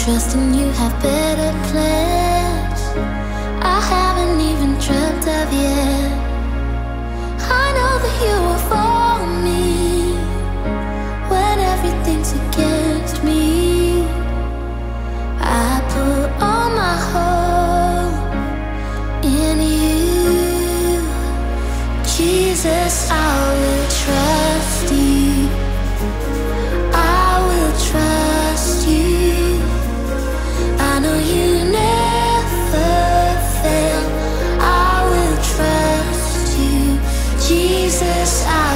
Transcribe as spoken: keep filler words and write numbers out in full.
trusting you have better plans I haven't even dreamt of yet. I know that you will for me when everything's against me. I put all my hope in you, Jesus. I will trust you. I will trust you. I know you never fail. I will trust you, Jesus. I